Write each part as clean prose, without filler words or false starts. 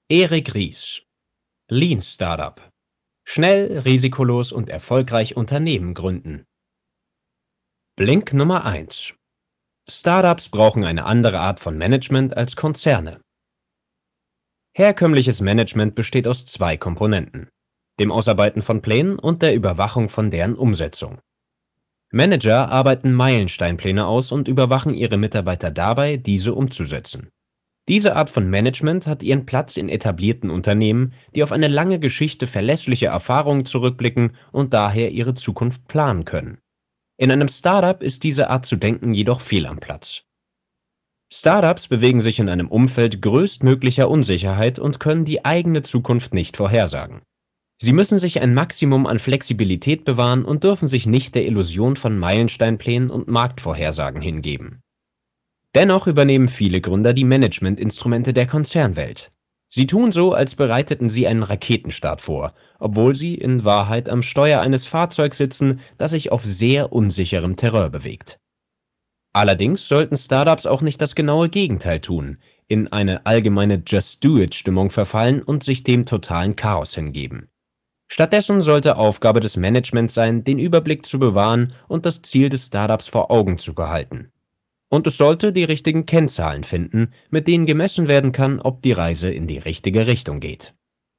Erik Ries, Lean Startup. Schnell, risikolos und erfolgreich Unternehmen gründen. Blink Nummer 1. Startups brauchen eine andere Art von Management als Konzerne. Herkömmliches Management besteht aus zwei Komponenten: dem Ausarbeiten von Plänen und der Überwachung von deren Umsetzung. Manager arbeiten Meilensteinpläne aus und überwachen ihre Mitarbeiter dabei, diese umzusetzen. Diese Art von Management hat ihren Platz in etablierten Unternehmen, die auf eine lange Geschichte verlässlicher Erfahrungen zurückblicken und daher ihre Zukunft planen können. In einem Startup ist diese Art zu denken jedoch fehl am Platz. Startups bewegen sich in einem Umfeld größtmöglicher Unsicherheit und können die eigene Zukunft nicht vorhersagen. Sie müssen sich ein Maximum an Flexibilität bewahren und dürfen sich nicht der Illusion von Meilensteinplänen und Marktvorhersagen hingeben. Dennoch übernehmen viele Gründer die Managementinstrumente der Konzernwelt. Sie tun so, als bereiteten sie einen Raketenstart vor, obwohl sie in Wahrheit am Steuer eines Fahrzeugs sitzen, das sich auf sehr unsicherem Terrain bewegt. Allerdings sollten Startups auch nicht das genaue Gegenteil tun, in eine allgemeine Just-Do-It-Stimmung verfallen und sich dem totalen Chaos hingeben. Stattdessen sollte Aufgabe des Managements sein, den Überblick zu bewahren und das Ziel des Startups vor Augen zu behalten. Und es sollte die richtigen Kennzahlen finden, mit denen gemessen werden kann, ob die Reise in die richtige Richtung geht.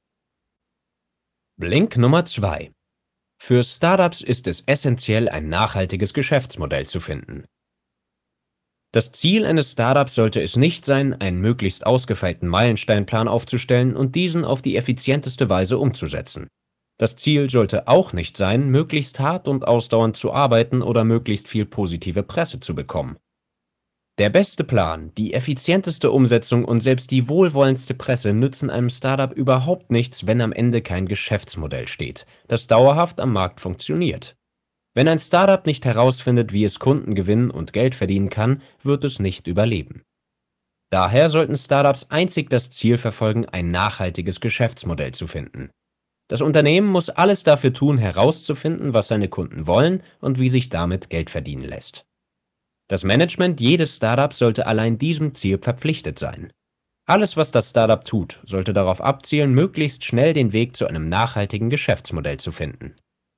Blink Nummer 2. Für Startups ist es essentiell, ein nachhaltiges Geschäftsmodell zu finden. Das Ziel eines Startups sollte es nicht sein, einen möglichst ausgefeilten Meilensteinplan aufzustellen und diesen auf die effizienteste Weise umzusetzen. Das Ziel sollte auch nicht sein, möglichst hart und ausdauernd zu arbeiten oder möglichst viel positive Presse zu bekommen. Der beste Plan, die effizienteste Umsetzung und selbst die wohlwollendste Presse nützen einem Startup überhaupt nichts, wenn am Ende kein Geschäftsmodell steht, das dauerhaft am Markt funktioniert. Wenn ein Startup nicht herausfindet, wie es Kunden gewinnen und Geld verdienen kann, wird es nicht überleben. Daher sollten Startups einzig das Ziel verfolgen, ein nachhaltiges Geschäftsmodell zu finden. Das Unternehmen muss alles dafür tun, herauszufinden, was seine Kunden wollen und wie sich damit Geld verdienen lässt. Das Management jedes Startups sollte allein diesem Ziel verpflichtet sein. Alles, was das Startup tut, sollte darauf abzielen, möglichst schnell den Weg zu einem nachhaltigen Geschäftsmodell zu finden.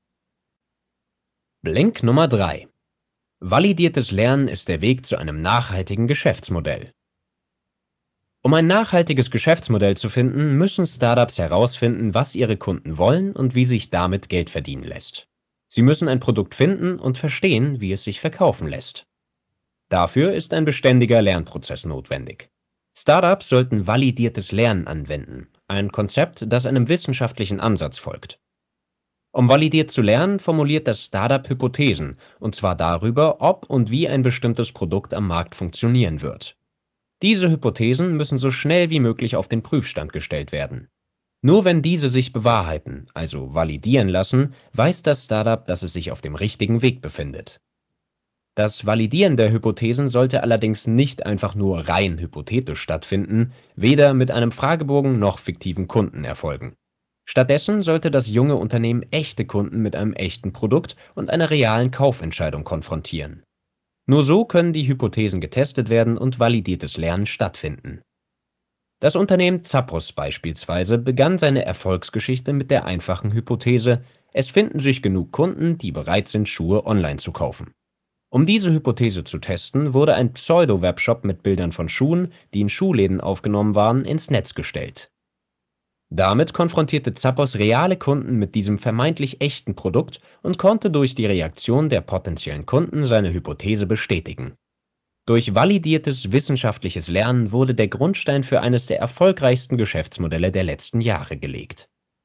Blink Nummer 3. Validiertes Lernen ist der Weg zu einem nachhaltigen Geschäftsmodell. Um ein nachhaltiges Geschäftsmodell zu finden, müssen Startups herausfinden, was ihre Kunden wollen und wie sich damit Geld verdienen lässt. Sie müssen ein Produkt finden und verstehen, wie es sich verkaufen lässt. Dafür ist ein beständiger Lernprozess notwendig. Startups sollten validiertes Lernen anwenden, ein Konzept, das einem wissenschaftlichen Ansatz folgt. Um validiert zu lernen, formuliert das Startup Hypothesen, und zwar darüber, ob und wie ein bestimmtes Produkt am Markt funktionieren wird. Diese Hypothesen müssen so schnell wie möglich auf den Prüfstand gestellt werden. Nur wenn diese sich bewahrheiten, also validieren lassen, weiß das Startup, dass es sich auf dem richtigen Weg befindet. Das Validieren der Hypothesen sollte allerdings nicht einfach nur rein hypothetisch stattfinden, weder mit einem Fragebogen noch fiktiven Kunden erfolgen. Stattdessen sollte das junge Unternehmen echte Kunden mit einem echten Produkt und einer realen Kaufentscheidung konfrontieren. Nur so können die Hypothesen getestet werden und validiertes Lernen stattfinden. Das Unternehmen Zappos beispielsweise begann seine Erfolgsgeschichte mit der einfachen Hypothese: Es finden sich genug Kunden, die bereit sind, Schuhe online zu kaufen. Um diese Hypothese zu testen, wurde ein Pseudo-Webshop mit Bildern von Schuhen, die in Schuhläden aufgenommen waren, ins Netz gestellt. Damit konfrontierte Zappos reale Kunden mit diesem vermeintlich echten Produkt und konnte durch die Reaktion der potenziellen Kunden seine Hypothese bestätigen. Durch validiertes wissenschaftliches Lernen wurde der Grundstein für eines der erfolgreichsten Geschäftsmodelle der letzten Jahre gelegt.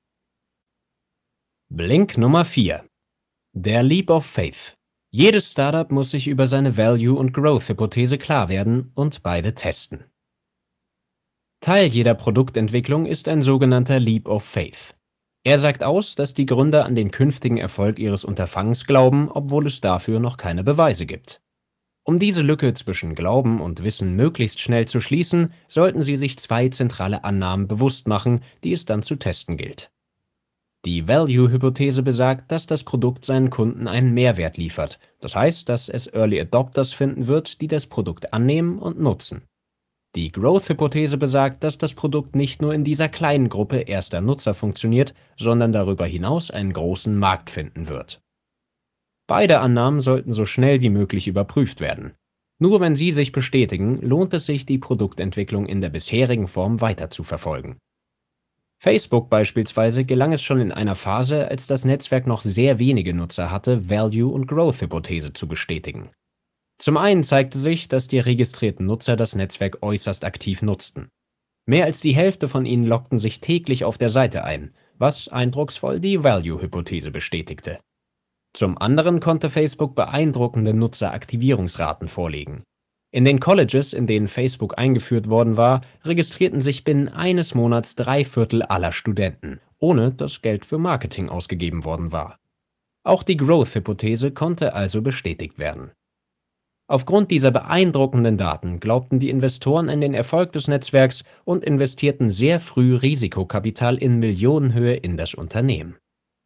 Blink Nummer 4. Der Leap of Faith. Jedes Startup muss sich über seine Value- und Growth-Hypothese klar werden und beide testen. Teil jeder Produktentwicklung ist ein sogenannter Leap of Faith. Er sagt aus, dass die Gründer an den künftigen Erfolg ihres Unterfangens glauben, obwohl es dafür noch keine Beweise gibt. Um diese Lücke zwischen Glauben und Wissen möglichst schnell zu schließen, sollten Sie sich zwei zentrale Annahmen bewusst machen, die es dann zu testen gilt. Die Value-Hypothese besagt, dass das Produkt seinen Kunden einen Mehrwert liefert. Das heißt, dass es Early Adopters finden wird, die das Produkt annehmen und nutzen. Die Growth-Hypothese besagt, dass das Produkt nicht nur in dieser kleinen Gruppe erster Nutzer funktioniert, sondern darüber hinaus einen großen Markt finden wird. Beide Annahmen sollten so schnell wie möglich überprüft werden. Nur wenn sie sich bestätigen, lohnt es sich, die Produktentwicklung in der bisherigen Form weiter zu verfolgen. Facebook beispielsweise gelang es schon in einer Phase, als das Netzwerk noch sehr wenige Nutzer hatte, Value- und Growth-Hypothese zu bestätigen. Zum einen zeigte sich, dass die registrierten Nutzer das Netzwerk äußerst aktiv nutzten. Mehr als die Hälfte von ihnen loggten sich täglich auf der Seite ein, was eindrucksvoll die Value-Hypothese bestätigte. Zum anderen konnte Facebook beeindruckende Nutzeraktivierungsraten vorlegen. In den Colleges, in denen Facebook eingeführt worden war, registrierten sich binnen eines Monats 3/4 aller Studenten, ohne dass Geld für Marketing ausgegeben worden war. Auch die Growth-Hypothese konnte also bestätigt werden. Aufgrund dieser beeindruckenden Daten glaubten die Investoren an den Erfolg des Netzwerks und investierten sehr früh Risikokapital in Millionenhöhe in das Unternehmen.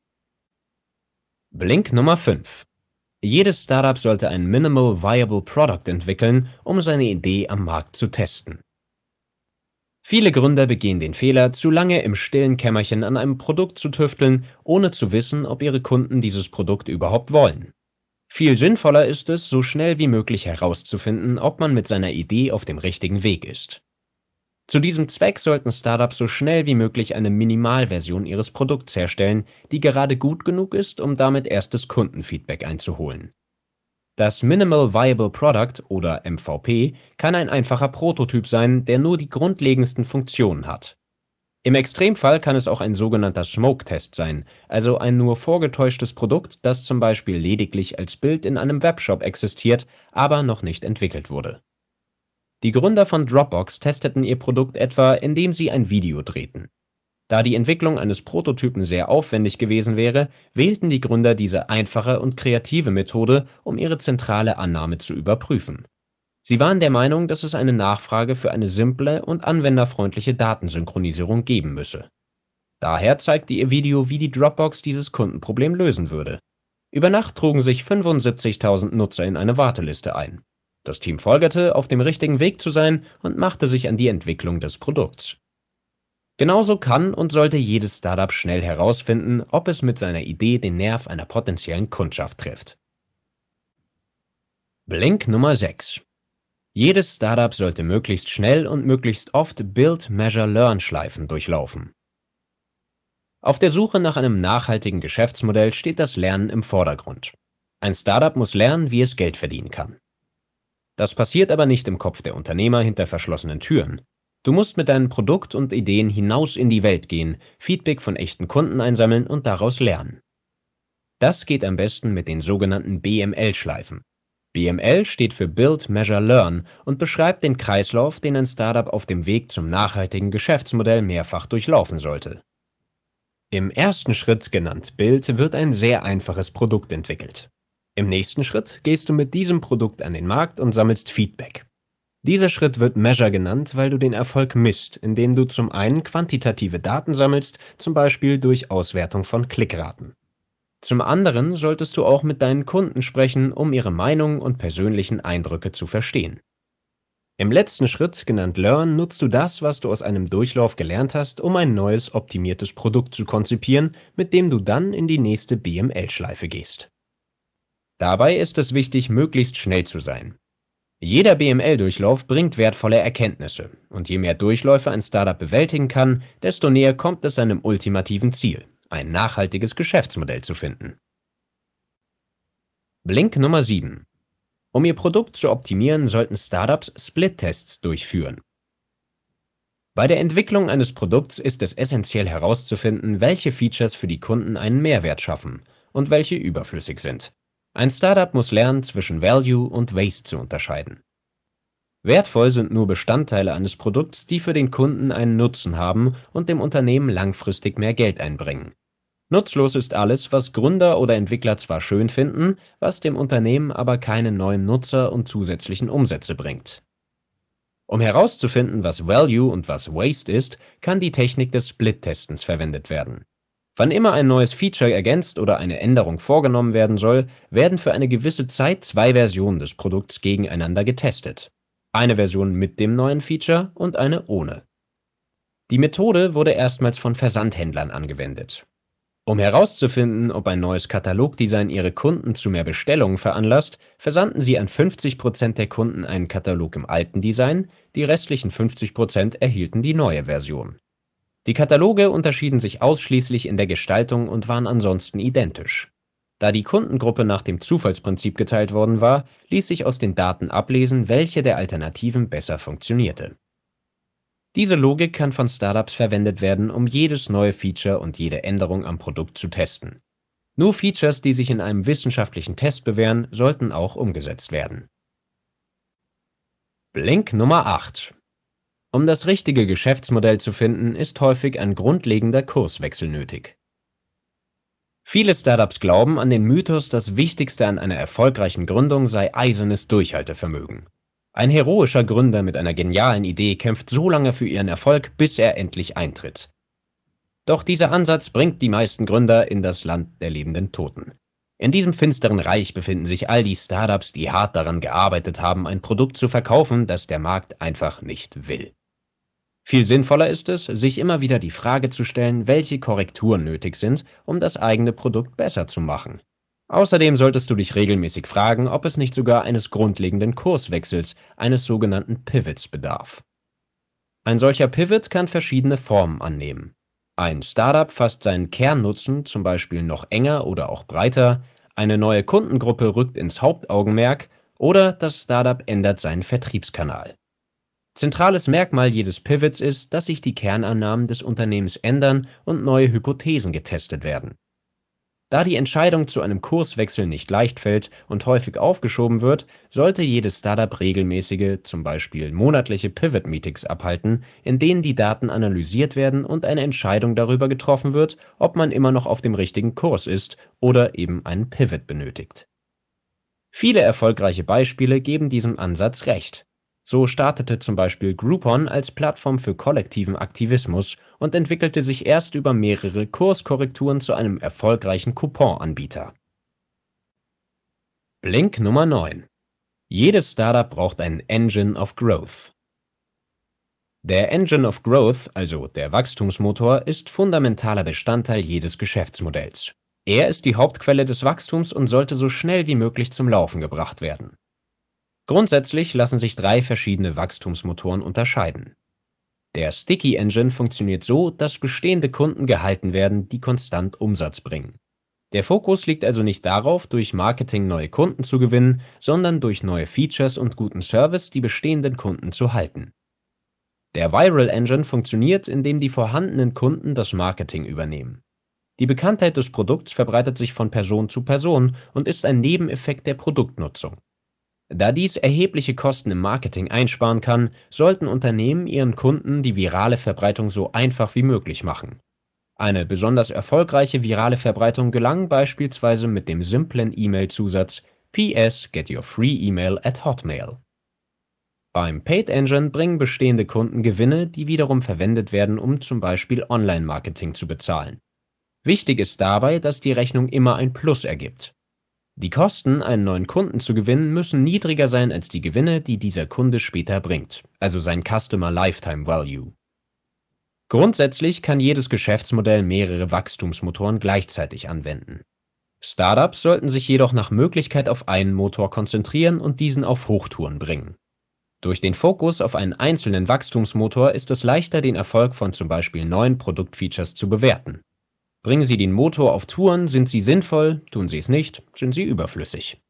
Blink Nummer 5. Jedes Startup sollte ein Minimal Viable Product entwickeln, um seine Idee am Markt zu testen. Viele Gründer begehen den Fehler, zu lange im stillen Kämmerchen an einem Produkt zu tüfteln, ohne zu wissen, ob ihre Kunden dieses Produkt überhaupt wollen. Viel sinnvoller ist es, so schnell wie möglich herauszufinden, ob man mit seiner Idee auf dem richtigen Weg ist. Zu diesem Zweck sollten Startups so schnell wie möglich eine Minimalversion ihres Produkts herstellen, die gerade gut genug ist, um damit erstes Kundenfeedback einzuholen. Das Minimal Viable Product oder MVP kann ein einfacher Prototyp sein, der nur die grundlegendsten Funktionen hat. Im Extremfall kann es auch ein sogenannter Smoke-Test sein, also ein nur vorgetäuschtes Produkt, das zum Beispiel lediglich als Bild in einem Webshop existiert, aber noch nicht entwickelt wurde. Die Gründer von Dropbox testeten ihr Produkt etwa, indem sie ein Video drehten. Da die Entwicklung eines Prototypen sehr aufwendig gewesen wäre, wählten die Gründer diese einfache und kreative Methode, um ihre zentrale Annahme zu überprüfen. Sie waren der Meinung, dass es eine Nachfrage für eine simple und anwenderfreundliche Datensynchronisierung geben müsse. Daher zeigte ihr Video, wie die Dropbox dieses Kundenproblem lösen würde. Über Nacht trugen sich 75.000 Nutzer in eine Warteliste ein. Das Team folgerte, auf dem richtigen Weg zu sein, und machte sich an die Entwicklung des Produkts. Genauso kann und sollte jedes Startup schnell herausfinden, ob es mit seiner Idee den Nerv einer potenziellen Kundschaft trifft. Blink Nummer 6. Jedes Startup sollte möglichst schnell und möglichst oft Build-Measure-Learn-Schleifen durchlaufen. Auf der Suche nach einem nachhaltigen Geschäftsmodell steht das Lernen im Vordergrund. Ein Startup muss lernen, wie es Geld verdienen kann. Das passiert aber nicht im Kopf der Unternehmer hinter verschlossenen Türen. Du musst mit deinem Produkt und Ideen hinaus in die Welt gehen, Feedback von echten Kunden einsammeln und daraus lernen. Das geht am besten mit den sogenannten BML-Schleifen. BML steht für Build, Measure, Learn und beschreibt den Kreislauf, den ein Startup auf dem Weg zum nachhaltigen Geschäftsmodell mehrfach durchlaufen sollte. Im ersten Schritt, genannt Build, wird ein sehr einfaches Produkt entwickelt. Im nächsten Schritt gehst du mit diesem Produkt an den Markt und sammelst Feedback. Dieser Schritt wird Measure genannt, weil du den Erfolg misst, indem du zum einen quantitative Daten sammelst, zum Beispiel durch Auswertung von Klickraten. Zum anderen solltest du auch mit deinen Kunden sprechen, um ihre Meinung und persönlichen Eindrücke zu verstehen. Im letzten Schritt, genannt Learn, nutzt du das, was du aus einem Durchlauf gelernt hast, um ein neues, optimiertes Produkt zu konzipieren, mit dem du dann in die nächste BML-Schleife gehst. Dabei ist es wichtig, möglichst schnell zu sein. Jeder BML-Durchlauf bringt wertvolle Erkenntnisse, und je mehr Durchläufe ein Startup bewältigen kann, desto näher kommt es seinem ultimativen Ziel, ein nachhaltiges Geschäftsmodell zu finden. Blink Nummer 7. Um ihr Produkt zu optimieren, sollten Startups Split-Tests durchführen. Bei der Entwicklung eines Produkts ist es essentiell herauszufinden, welche Features für die Kunden einen Mehrwert schaffen und welche überflüssig sind. Ein Startup muss lernen, zwischen Value und Waste zu unterscheiden. Wertvoll sind nur Bestandteile eines Produkts, die für den Kunden einen Nutzen haben und dem Unternehmen langfristig mehr Geld einbringen. Nutzlos ist alles, was Gründer oder Entwickler zwar schön finden, was dem Unternehmen aber keine neuen Nutzer und zusätzlichen Umsätze bringt. Um herauszufinden, was Value und was Waste ist, kann die Technik des Split-Testens verwendet werden. Wann immer ein neues Feature ergänzt oder eine Änderung vorgenommen werden soll, werden für eine gewisse Zeit zwei Versionen des Produkts gegeneinander getestet. eine Version mit dem neuen Feature und eine ohne. Die Methode wurde erstmals von Versandhändlern angewendet. Um herauszufinden, ob ein neues Katalogdesign ihre Kunden zu mehr Bestellungen veranlasst, versandten sie an 50% der Kunden einen Katalog im alten Design, die restlichen 50% erhielten die neue Version. Die Kataloge unterschieden sich ausschließlich in der Gestaltung und waren ansonsten identisch. Da die Kundengruppe nach dem Zufallsprinzip geteilt worden war, ließ sich aus den Daten ablesen, welche der Alternativen besser funktionierte. Diese Logik kann von Startups verwendet werden, um jedes neue Feature und jede Änderung am Produkt zu testen. Nur Features, die sich in einem wissenschaftlichen Test bewähren, sollten auch umgesetzt werden. Blink Nummer 8. Um das richtige Geschäftsmodell zu finden, ist häufig ein grundlegender Kurswechsel nötig. Viele Startups glauben an den Mythos, das Wichtigste an einer erfolgreichen Gründung sei eisernes Durchhaltevermögen. Ein heroischer Gründer mit einer genialen Idee kämpft so lange für ihren Erfolg, bis er endlich eintritt. Doch dieser Ansatz bringt die meisten Gründer in das Land der lebenden Toten. In diesem finsteren Reich befinden sich all die Startups, die hart daran gearbeitet haben, ein Produkt zu verkaufen, das der Markt einfach nicht will. Viel sinnvoller ist es, sich immer wieder die Frage zu stellen, welche Korrekturen nötig sind, um das eigene Produkt besser zu machen. Außerdem solltest du dich regelmäßig fragen, ob es nicht sogar eines grundlegenden Kurswechsels, eines sogenannten Pivots bedarf. Ein solcher Pivot kann verschiedene Formen annehmen. Ein Startup fasst seinen Kernnutzen zum Beispiel noch enger oder auch breiter, eine neue Kundengruppe rückt ins Hauptaugenmerk oder das Startup ändert seinen Vertriebskanal. Zentrales Merkmal jedes Pivots ist, dass sich die Kernannahmen des Unternehmens ändern und neue Hypothesen getestet werden. Da die Entscheidung zu einem Kurswechsel nicht leicht fällt und häufig aufgeschoben wird, sollte jedes Startup regelmäßige, zum Beispiel monatliche Pivot-Meetings abhalten, in denen die Daten analysiert werden und eine Entscheidung darüber getroffen wird, ob man immer noch auf dem richtigen Kurs ist oder eben einen Pivot benötigt. Viele erfolgreiche Beispiele geben diesem Ansatz recht. So startete zum Beispiel Groupon als Plattform für kollektiven Aktivismus und entwickelte sich erst über mehrere Kurskorrekturen zu einem erfolgreichen Couponanbieter. Blink Nummer 9. Jedes Startup braucht einen Engine of Growth. Der Engine of Growth, also der Wachstumsmotor, ist fundamentaler Bestandteil jedes Geschäftsmodells. Er ist die Hauptquelle des Wachstums und sollte so schnell wie möglich zum Laufen gebracht werden. Grundsätzlich lassen sich 3 verschiedene Wachstumsmotoren unterscheiden. Der Sticky Engine funktioniert so, dass bestehende Kunden gehalten werden, die konstant Umsatz bringen. Der Fokus liegt also nicht darauf, durch Marketing neue Kunden zu gewinnen, sondern durch neue Features und guten Service die bestehenden Kunden zu halten. Der Viral Engine funktioniert, indem die vorhandenen Kunden das Marketing übernehmen. Die Bekanntheit des Produkts verbreitet sich von Person zu Person und ist ein Nebeneffekt der Produktnutzung. Da dies erhebliche Kosten im Marketing einsparen kann, sollten Unternehmen ihren Kunden die virale Verbreitung so einfach wie möglich machen. Eine besonders erfolgreiche virale Verbreitung gelang beispielsweise mit dem simplen E-Mail-Zusatz PS Get Your Free Email at Hotmail. Beim Paid Engine bringen bestehende Kunden Gewinne, die wiederum verwendet werden, um zum Beispiel Online-Marketing zu bezahlen. Wichtig ist dabei, dass die Rechnung immer ein Plus ergibt. Die Kosten, einen neuen Kunden zu gewinnen, müssen niedriger sein als die Gewinne, die dieser Kunde später bringt, also sein Customer Lifetime Value. Grundsätzlich kann jedes Geschäftsmodell mehrere Wachstumsmotoren gleichzeitig anwenden. Startups sollten sich jedoch nach Möglichkeit auf einen Motor konzentrieren und diesen auf Hochtouren bringen. Durch den Fokus auf einen einzelnen Wachstumsmotor ist es leichter, den Erfolg von zum Beispiel neuen Produktfeatures zu bewerten. Bringen Sie den Motor auf Touren, sind sie sinnvoll, tun Sie es nicht, sind sie überflüssig.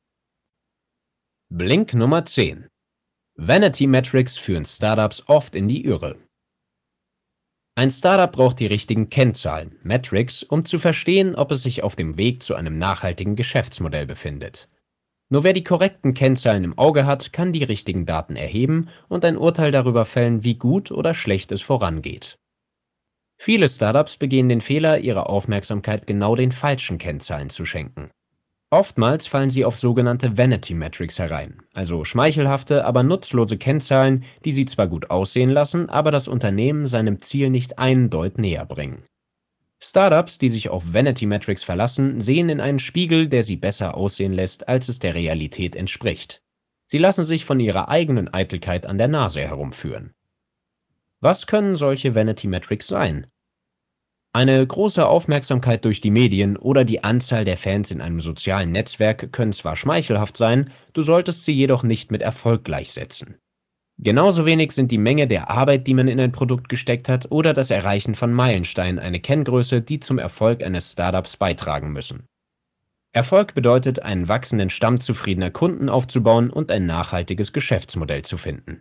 Blink Nummer 10. Vanity Metrics führen Startups oft in die Irre. Ein Startup braucht die richtigen Kennzahlen, Metrics, um zu verstehen, ob es sich auf dem Weg zu einem nachhaltigen Geschäftsmodell befindet. Nur wer die korrekten Kennzahlen im Auge hat, kann die richtigen Daten erheben und ein Urteil darüber fällen, wie gut oder schlecht es vorangeht. Viele Startups begehen den Fehler, ihre Aufmerksamkeit genau den falschen Kennzahlen zu schenken. Oftmals fallen sie auf sogenannte Vanity Metrics herein, also schmeichelhafte, aber nutzlose Kennzahlen, die sie zwar gut aussehen lassen, aber das Unternehmen seinem Ziel nicht einen Deut näher bringen. Startups, die sich auf Vanity Metrics verlassen, sehen in einen Spiegel, der sie besser aussehen lässt, als es der Realität entspricht. Sie lassen sich von ihrer eigenen Eitelkeit an der Nase herumführen. Was können solche Vanity Metrics sein? Eine große Aufmerksamkeit durch die Medien oder die Anzahl der Fans in einem sozialen Netzwerk können zwar schmeichelhaft sein, du solltest sie jedoch nicht mit Erfolg gleichsetzen. Genauso wenig sind die Menge der Arbeit, die man in ein Produkt gesteckt hat, oder das Erreichen von Meilensteinen eine Kenngröße, die zum Erfolg eines Startups beitragen müssen. Erfolg bedeutet, einen wachsenden Stamm zufriedener Kunden aufzubauen und ein nachhaltiges Geschäftsmodell zu finden.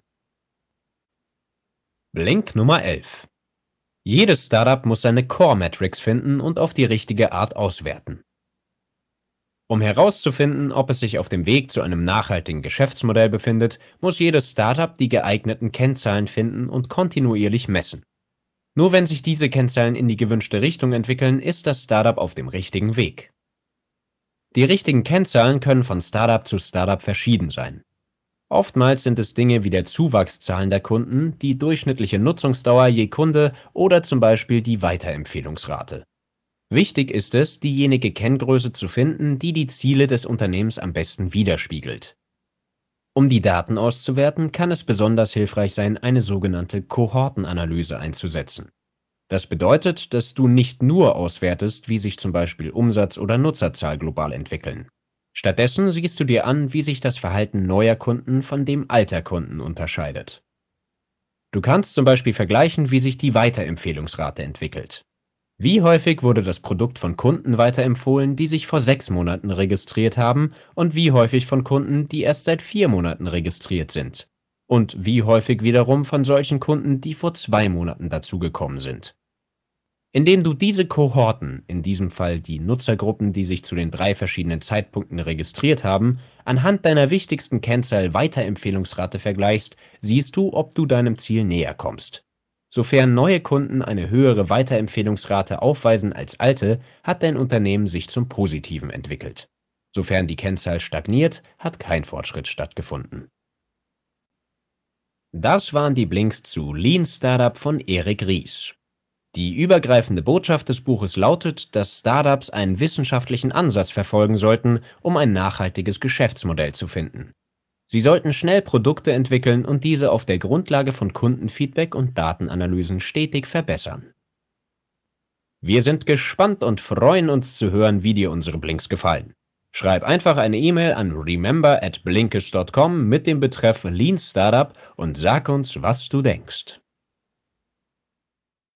Blink Nummer 11. Jedes Startup muss seine Core-Metrics finden und auf die richtige Art auswerten. Um herauszufinden, ob es sich auf dem Weg zu einem nachhaltigen Geschäftsmodell befindet, muss jedes Startup die geeigneten Kennzahlen finden und kontinuierlich messen. Nur wenn sich diese Kennzahlen in die gewünschte Richtung entwickeln, ist das Startup auf dem richtigen Weg. Die richtigen Kennzahlen können von Startup zu Startup verschieden sein. Oftmals sind es Dinge wie der Zuwachszahlen der Kunden, die durchschnittliche Nutzungsdauer je Kunde oder zum Beispiel die Weiterempfehlungsrate. Wichtig ist es, diejenige Kenngröße zu finden, die die Ziele des Unternehmens am besten widerspiegelt. Um die Daten auszuwerten, kann es besonders hilfreich sein, eine sogenannte Kohortenanalyse einzusetzen. Das bedeutet, dass du nicht nur auswertest, wie sich zum Beispiel Umsatz oder Nutzerzahl global entwickeln. Stattdessen siehst du dir an, wie sich das Verhalten neuer Kunden von dem alter Kunden unterscheidet. Du kannst zum Beispiel vergleichen, wie sich die Weiterempfehlungsrate entwickelt. Wie häufig wurde das Produkt von Kunden weiterempfohlen, die sich vor 6 Monaten registriert haben, und wie häufig von Kunden, die erst seit 4 Monaten registriert sind? Und wie häufig wiederum von solchen Kunden, die vor 2 Monaten dazugekommen sind? Indem du diese Kohorten, in diesem Fall die Nutzergruppen, die sich zu den 3 verschiedenen Zeitpunkten registriert haben, anhand deiner wichtigsten Kennzahl Weiterempfehlungsrate vergleichst, siehst du, ob du deinem Ziel näher kommst. Sofern neue Kunden eine höhere Weiterempfehlungsrate aufweisen als alte, hat dein Unternehmen sich zum Positiven entwickelt. Sofern die Kennzahl stagniert, hat kein Fortschritt stattgefunden. Das waren die Blinks zu Lean Startup von Eric Ries. Die übergreifende Botschaft des Buches lautet, dass Startups einen wissenschaftlichen Ansatz verfolgen sollten, um ein nachhaltiges Geschäftsmodell zu finden. Sie sollten schnell Produkte entwickeln und diese auf der Grundlage von Kundenfeedback und Datenanalysen stetig verbessern. Wir sind gespannt und freuen uns zu hören, wie dir unsere Blinks gefallen. Schreib einfach eine E-Mail an remember@blinkist.com mit dem Betreff Lean Startup und sag uns, was du denkst.